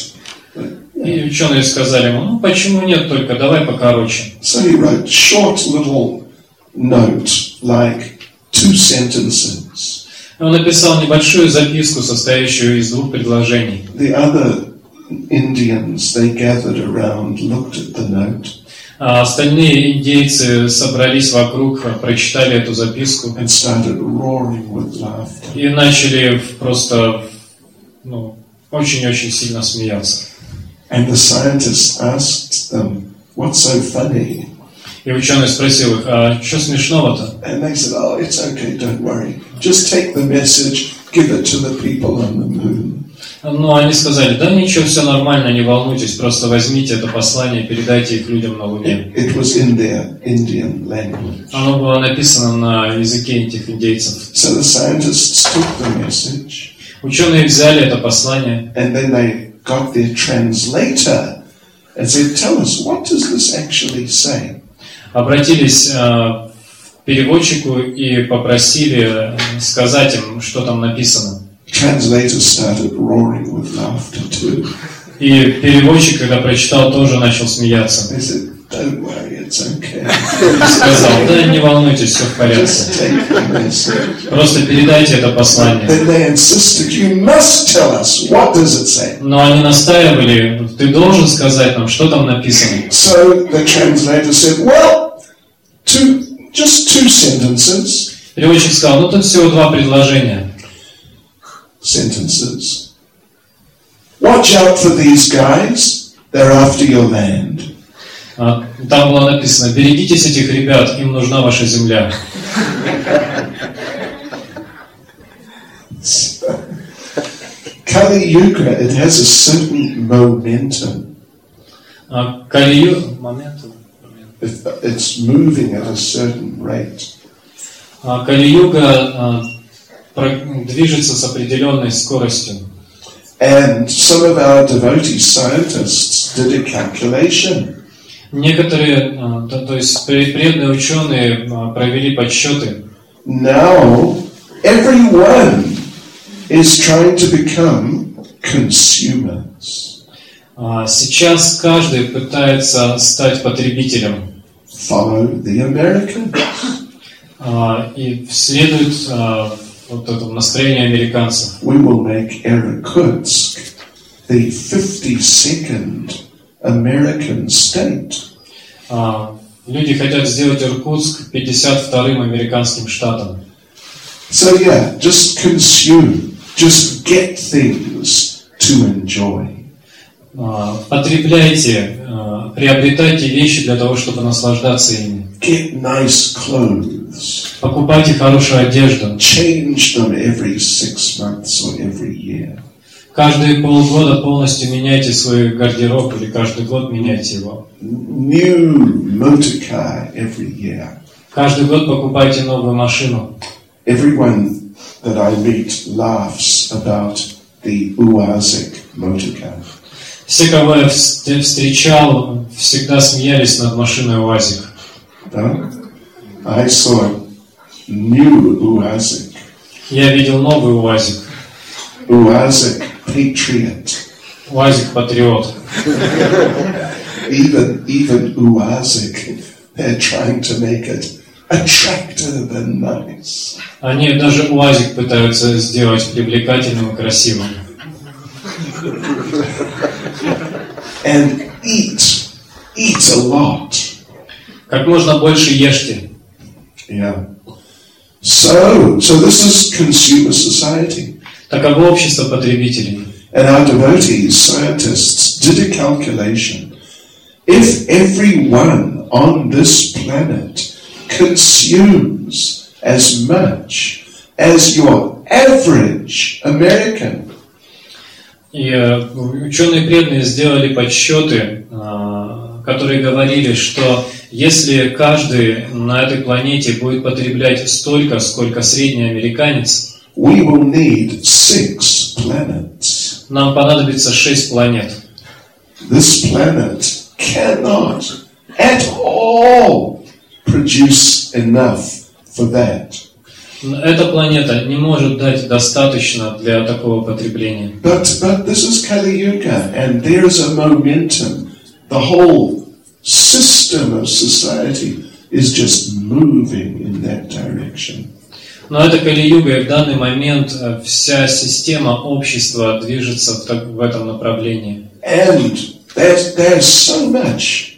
И ученые сказали ему, ну почему нет, только давай покороче. So he wrote short little note, like two sentences. Он написал небольшую записку, состоящую из двух предложений. The other Indians, they gathered around, looked at the note. А остальные индейцы собрались вокруг, прочитали эту записку and started roaring with laughter. и начали просто ну, очень-очень сильно смеяться. And the scientist asked them, what's so funny? И ученый спросил их, а что смешного-то? And they said, oh, it's okay, don't worry. Just take the message, give it to the people on the moon. Ну, они сказали, да ничего, все нормально, не волнуйтесь, просто возьмите это послание и передайте их людям на Луне. It was in their Indian language. Оно было написано на языке этих индейцев. So the scientists took the message. Ученые взяли это послание. And then they got their translator and said, tell us, what does this actually say? Обратились э, к переводчику и попросили сказать им, что там написано. Translator started roaring with laughter too. И переводчик, когда прочитал, тоже начал смеяться. They said, don't worry, it's okay. Сказал, да не волнуйтесь, все в порядке. Just take the message. Просто передайте это послание. Then they insisted, you must tell us, what does it say? Но они настаивали, ты должен сказать нам, что там написано. So the translator said, well, two, just two sentences. Переводчик сказал, ну тут всего два предложения. Sentences. Watch out for these guys, they're after your land. А, там было написано, берегитесь этих ребят, им нужна ваша земля. Kali Yuga, it has a certain momentum. А, Кали-ю- моментум. It- It's moving at a certain rate. А, Кали-юга а, про- движется с определенной скоростью. And some of our devotee scientists did a calculation. Некоторые, а, то, то есть пре- преданные ученые а, провели подсчеты. Now, everyone is trying to become consumers. А, сейчас каждый пытается стать потребителем. Follow the Americans. А, и следует а, вот этому настроению американцев. We will make Irkutsk the fifty-second American state. А, люди хотят сделать Иркутск пятьдесят вторым американским штатом. So yeah, just consume, just get things to enjoy. А, потребляйте, а, приобретайте вещи для того, чтобы наслаждаться ими. Get nice clothes. Покупайте хорошую одежду. Change them every six months or every year. Каждые полгода полностью меняйте свой гардероб или каждый год меняйте его. New motor car every year. Каждый год покупайте новую машину. Everyone that I meet laughs about the Uazik motor car. Все, кого я вс- встречал, всегда смеялись над машиной УАЗик. No? I saw new Uazik. Я видел новый УАЗик. Uazik Patriot. УАЗик Патриот. Even even Uazik, they're trying to make it attractive and nice. Они даже УАЗик пытаются сделать привлекательным и красивым. And eat, eat a lot. Как можно больше ешьте. Yeah. So, so this is consumer society. Таково общество потребителей. And our devotees, scientists, did a calculation. If everyone on this planet consumes as much as your average American, И ученые преданные сделали подсчеты, которые говорили, что если каждый на этой планете будет потреблять столько, сколько средний американец, we will need six planets. нам понадобится шесть планет. This planet cannot at all produce enough for that. Эта планета не может дать достаточно для такого потребления. But, but this is Kali Yuga, and there is a momentum. The whole system of society is just moving in that direction. Но это Кали-юга, и в данный момент вся система общества движется в, так, в этом направлении. And there's, there's so much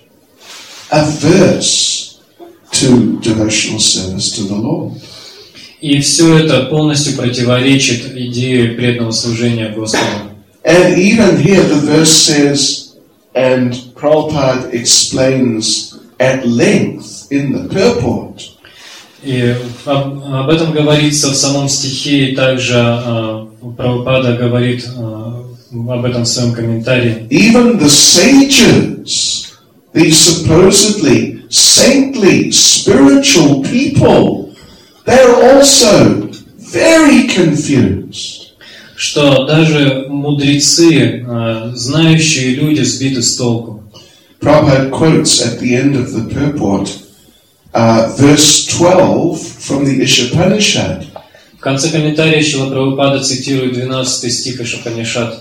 averse to devotional service to the Lord. И все это полностью противоречит идее преданного служения Господу. And even here the verse says, and Prabhupada explains at length in the purport, И об, об этом говорится в самом стихе, и также э, Прабхупада говорит э, об этом в своем комментарии. even the sages, these supposedly saintly, spiritual people, they're also very confused. Что даже мудрецы, э, знающие люди, сбиты с толку. Prabhupada quotes at the end of the purport uh, verse twelve from the Ishopanishad. В конце комментария Шрила Прабхупада цитирует двенадцатый стих Ишопанишад.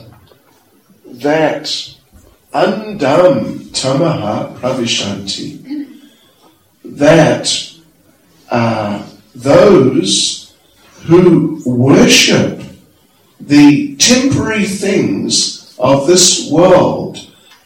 That undam tamaha pravishanti, that uh, those who worship the temporary things of this world,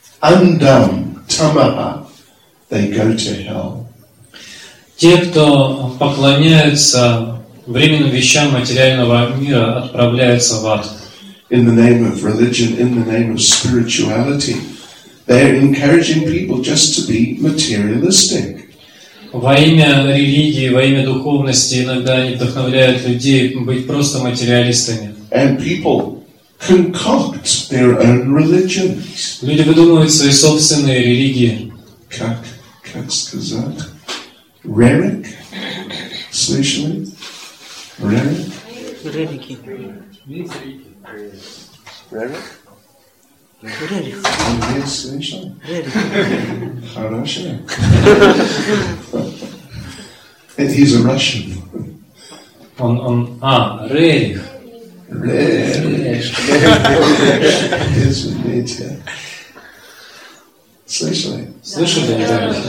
undam tamaha, they go to hell. Те, кто поклоняются временным вещам материального мира, отправляются в ад. In the name of religion, in the name of spirituality, they're encouraging people just to be materialistic. Во имя религии, во имя духовности иногда они вдохновляют людей быть просто материалистами. And people concoct their own religions. Люди выдумывают свои собственные религии. Как, как сказать? Рерик? Слышали? Рерик? Рерики. Рерик? Рерик. Он не слышал? Рерик. Хорошо. And he's a Russian. Он, он, а, Рерих. Рерик. Извините. Слышали? Слышали Рерих?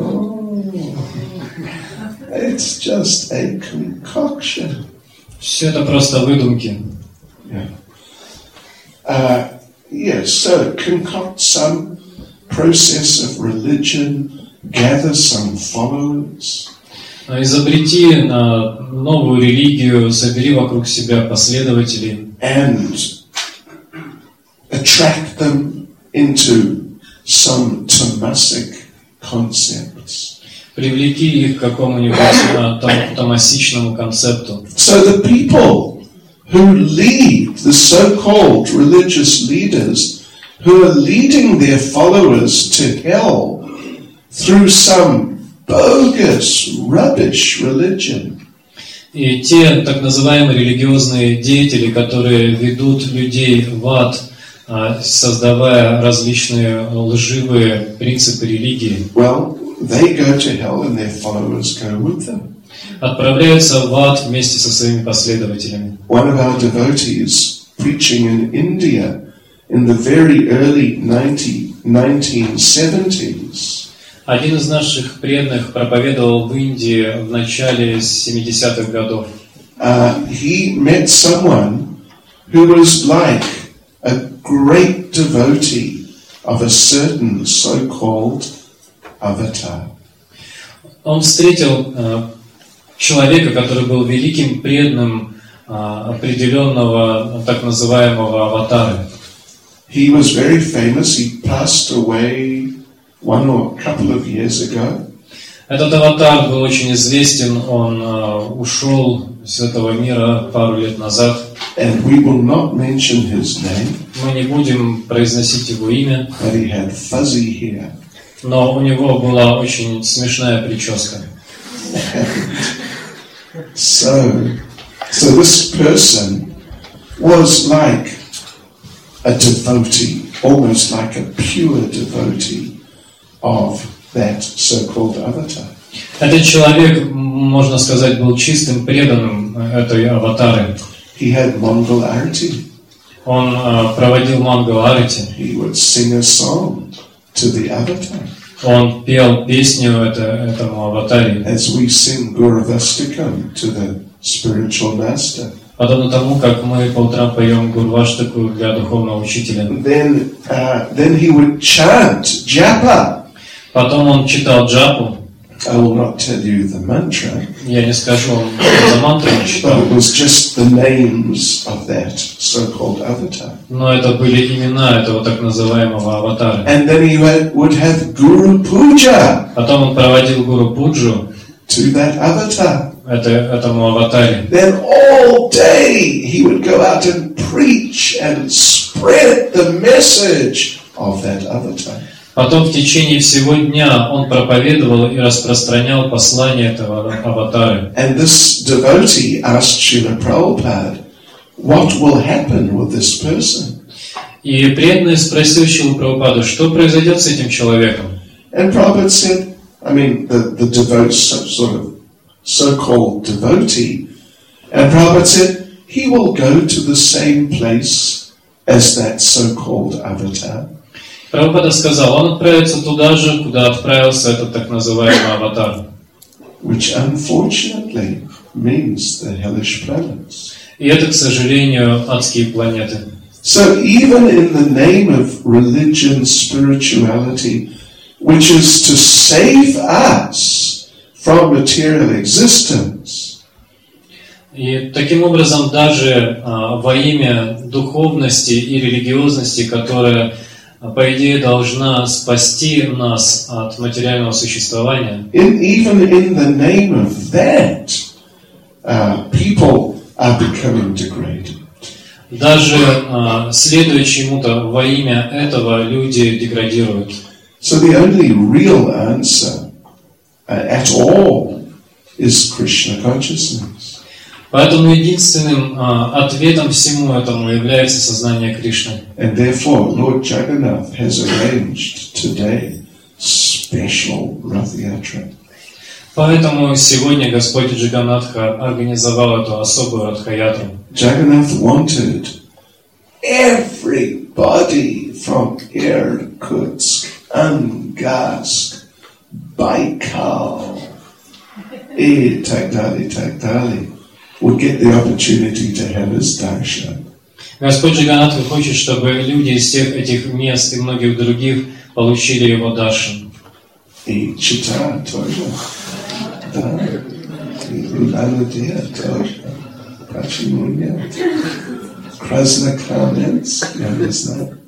It's just a concoction. Все это просто выдумки. Yeah. Uh, yes, so concoct some process of religion, gather some followers. Изобрети uh, новую религию, собери вокруг себя последователей. And attract them into some tamasic concepts. Привлеки их к какому-нибудь uh, там, тамасичному концепту. So the people who lead, the so-called religious leaders, who are leading their followers to hell through some bogus, rubbish religion. И те так называемые религиозные деятели, которые ведут людей в ад, uh, создавая различные лживые принципы религии, Well, they go to hell and their followers go with them. отправляются в ад вместе со своими последователями. One of our devotees preaching in India in the very early nineteen seventies. Один из наших преданных проповедовал в Индии в начале семидесятых годов. Uh, he met someone who was like a great devotee of a certain so-called avatar. Он встретил э, человека, который был великим преданным э, определенного так называемого аватара. He was very famous. He passed away one or a couple of years ago. Этот аватар был очень известен, он э, ушел с этого мира пару лет назад. And we will not mention his name, Мы не будем произносить его имя, but he had fuzzy hair. но у него была очень смешная прическа. So, so this person was like a devotee, almost like a pure devotee of that so-called avatar. Этот человек, можно сказать, был чистым преданным этой аватары. He had Mongol arati. Он э, проводил мангал-арати, He would sing a song to the avatar. он пел песню это, этому аватаре, As we sing Guruvastikam to the spiritual master. подобно тому, как мы по утрам поем Гурваштаку для духовного учителя. Then, uh, then he would chant japa. Потом он читал джапу. I will not tell you the mantra, Я не скажу вам, что за мантру он but читал, it was just the names of that so-called avatar. но это были имена этого так называемого аватара. And then he had, would have Guru Puja Потом он проводил гуру пуджу to that avatar. это, этому аватаре. Then all day he would go out and preach and spread the message of that avatar. Потом в течение всего дня он проповедовал и распространял послание этого аватара. And this devotee asked Srila Prabhupada, what will happen with this person? И преданный спросил Шрилу Прабхупаду, что произойдет с этим человеком? And Prabhupada said, I mean, the, the devote, sort of so-called devotee, and Prabhupada said, he will go to the same place as that so-called avatar. Прабхупада сказал, он отправится туда же, куда отправился этот так называемый аватар. Which unfortunately means the hellish planets. И это, к сожалению, адские планеты. So even in the name of religion, spirituality, which is to save us from material existence, И таким образом даже а, во имя духовности и религиозности, которая, по идее, должна спасти нас от материального существования, in, even in the name of that, uh, people are becoming degraded. даже а, следуя чему-то во имя этого, люди деградируют. So the only real answer uh, at all is Krishna consciousness. Поэтому единственным а, ответом всему этому является сознание Кришны. And therefore, Lord Jagannath has arranged today special Rath Yatra. Поэтому сегодня Господь Джаганнатха организовал эту особую Радха-ятру. Jagannath wanted everybody from Irkutsk, Angarsk, Baikal, и так далее, так далее, would get the opportunity to have his darshan. Господь Джаганнатха хочет, чтобы люди из всех этих мест и многих других получили его даршан. И Чита тоже, да, и Руданадия тоже, почему нет? Краснокаменск, я не знаю.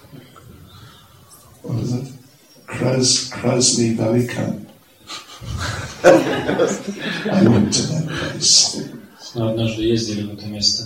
What is it? Kras, Krasny Velikan. I went to that place. Мы однажды ездили в это место.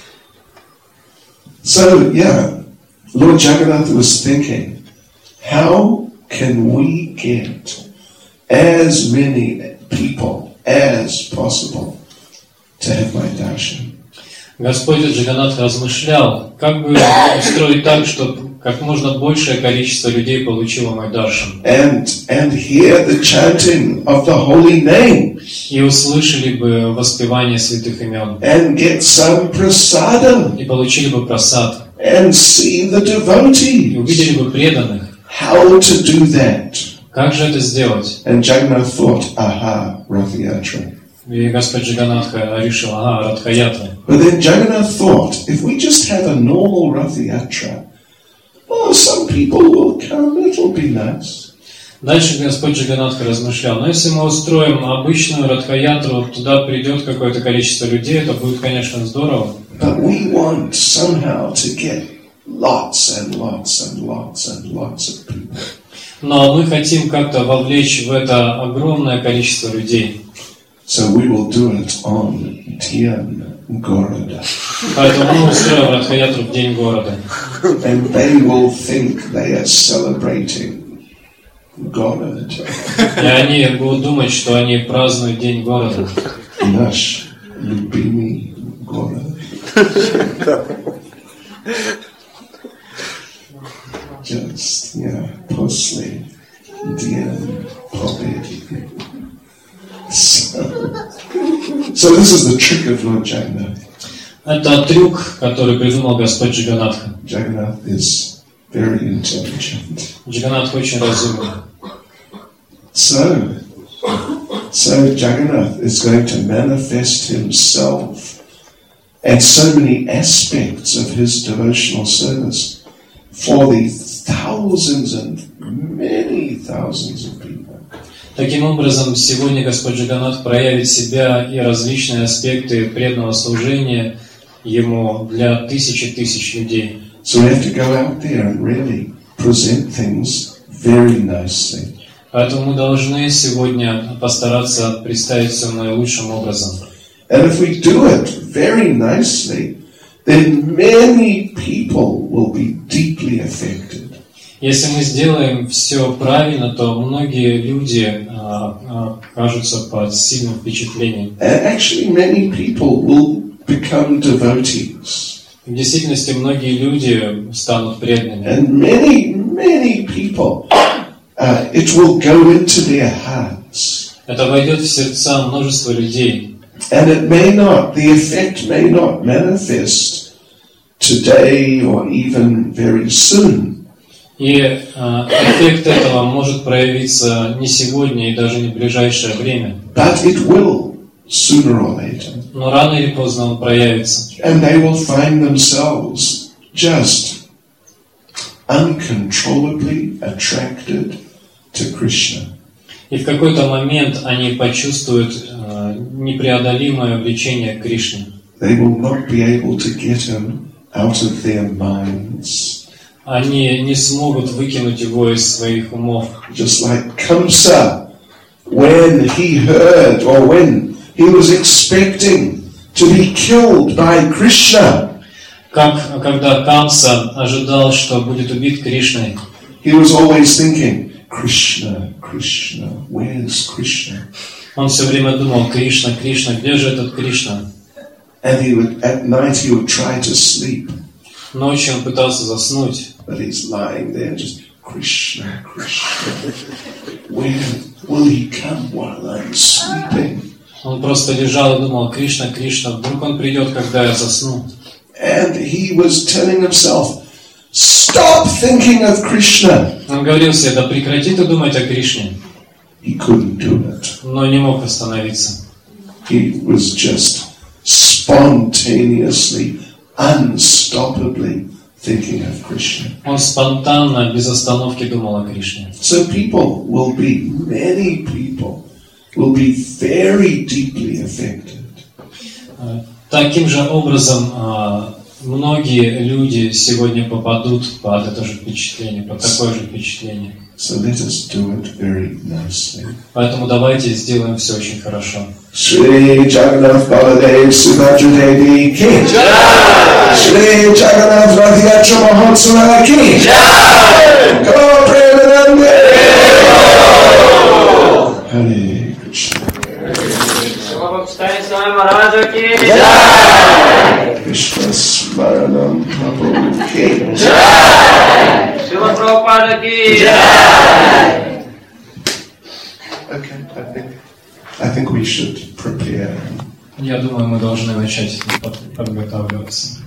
So, yeah, Lord Jagannath was thinking, how can we get as many people as possible to have my darshan? Господь Джаганнатха размышлял, как бы устроить так, чтобы как можно большее количество людей получило мой даршан. And, and hear the chanting of the holy name. И услышали бы воспевание святых имен. And get some prasadam. И получили бы просад. And see the И devotees. увидели бы преданных. How to do that? Как же это сделать? And Jagannath thought, aha, Rathayatra. И Господь Джаганатха решил, ага, Радха-ятра. But then Jagannath thought, if we just have a normal Rathayatra, oh, some people will come, it'll be nice. Дальше Господь Джаганатха размышлял, но если мы устроим обычную Радха-ятру, туда придет какое-то количество людей, это будет, конечно, здорово. But we want somehow to get lots and lots and lots and lots of people. Но мы хотим как-то вовлечь в это огромное количество людей. So we will do it on Tian Gorada. Поэтому мы устроим Радха-ятру в день города. And they will think they are celebrating Gorad. И они будут думать, что они празднуют день города. Наш любимый город. Just, yeah, после День Победы. So, so this is the trick of Lord Jagannath. Это трюк, который придумал Господь Джаганатха. Jagannath is very intelligent. Джаганатх очень разумный. So, so Jagannath is going to manifest himself and so many aspects of his devotional service for the thousands and many thousands of people. Таким образом, сегодня Господь Джаганатх проявит себя и различные аспекты преданного служения Ему для тысячи тысяч людей. So we have to go out there and really present things very nicely. Поэтому мы должны сегодня постараться представить все наилучшим образом. And if we do it very nicely, then many people will be deeply affected. Если мы сделаем все правильно, то многие люди а, окажутся под сильным впечатлением. And actually many people will become devotees. В действительности многие люди станут преданными. And many, many people, uh, it will go into their hearts. Это войдет в сердца множества людей. And it may not, the effect may not manifest today or even very soon. И э, эффект этого может проявиться не сегодня и даже не в ближайшее время. But it will, sooner or later. Но рано или поздно он проявится. And they will find themselves just uncontrollably attracted to Krishna. И в какой-то момент они почувствуют э, непреодолимое влечение к Кришне. They will not be able to get him out of their minds. Они не смогут выкинуть его из своих умов. Just like Kamsa, when he heard or when he was expecting to be killed by Krishna, Как когда Камса ожидал, что будет убит Кришной, he was always thinking, Krishna, Krishna, where's Krishna? он все время думал: Кришна, Кришна, где же этот Кришна? And he would, at night he would try to sleep, Ночью он пытался заснуть, but he's lying there just, Krishna, Krishna. When will he come while I'm sleeping? он просто лежал и думал: Кришна, Кришна, вдруг он придет, когда я засну. And he was telling himself, stop thinking of Krishna. Он говорил себе: да прекрати ты думать о Кришне. He couldn't do it. Но не мог остановиться. He was just spontaneously, unstoppably thinking of Krishna. Он спонтанно, без остановки думал о Кришне. So people will be, many people will be very deeply affected. Таким же образом, многие люди сегодня попадут под это же впечатление, под такое же впечатление. So let us do it very nicely. Поэтому давайте сделаем все очень хорошо. Shri Jagannath Baladev Subhadra Devi Ki Jai! Shri Jagannath Rathayatra Mahotsava Ki Jai! Go Premanande! Hare Krishna. Krishna Smaranam Prabhu Ki Jai! Srila Prabhupada ki Jai! Okay, I think I think we should prepare. Я думаю, мы должны начать подготавливаться.